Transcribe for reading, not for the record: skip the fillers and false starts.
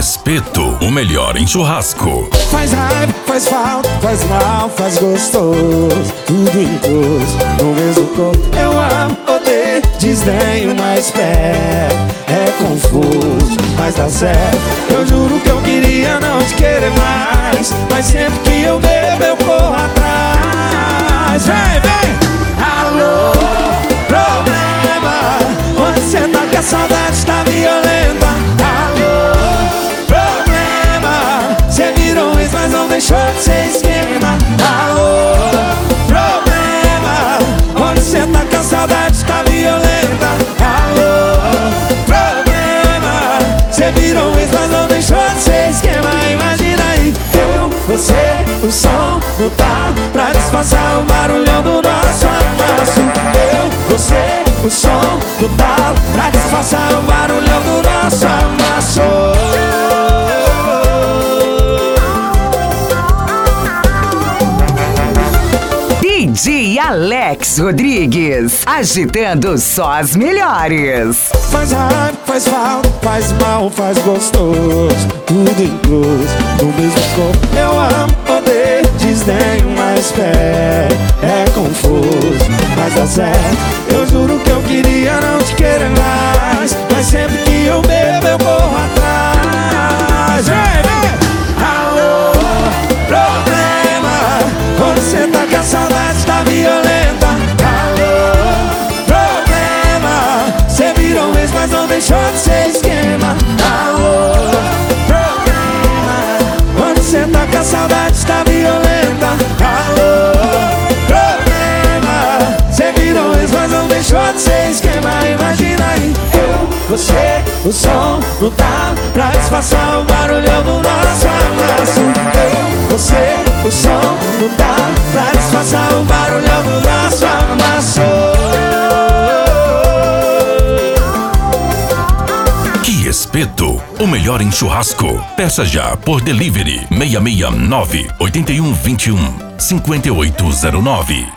Espeto, o melhor em churrasco. Faz raiva, faz falta, faz mal, faz gostoso. Tudo incluso no mesmo corpo. Eu amo, odeio, desdenho, mas pego. É confuso, mas dá certo. Eu juro que eu queria não te querer mais, mas sempre que eu bebo eu corro atrás. Vem, vem! Alô, problema. Onde cê tá que a saudade tá violenta? Alô, problema. Cê virou um ex, mas não deixou de ser esquema. Alô, problema. Onde cê tá que a saudade tá violenta? Alô, problema. Cê virou um ex, mas não deixou de ser esquema. Imagina aí, eu, você, o som do tal, pra disfarçar o barulhão do nosso amasso. Eu, você, o som do tal, pra disfarçar o barulhão do nosso amasso. DJ Alex Rodrigues, agitando só as melhores. Faz raiva, faz falta, faz mal, faz gostoso. Tudo incluso no mesmo corpo. Eu amo, odeio, desdenho, mas pego. É confuso, mas dá certo. Eu juro que eu queria não te querer mais, mas sempre que eu bebo eu corro atrás. Vem, vem! Alô, problema. Onde cê tá que a saudade tá violenta? Alô, problema. Cê virou um ex, mas não deixou de ser esquema. Alô, problema. Onde cê tá que a saudade tá violenta? Alô, problema. Cê virou um ex, mas não deixou de ser esquema. Imagina aí, eu, você, o som não tá pra disfarçar o barulhão do nosso amasso. Eu, você, o som não tá pra disfarçar o barulhão do nosso amasso. Que Espeto, o melhor em churrasco. Peça já por delivery 669 8121 5809.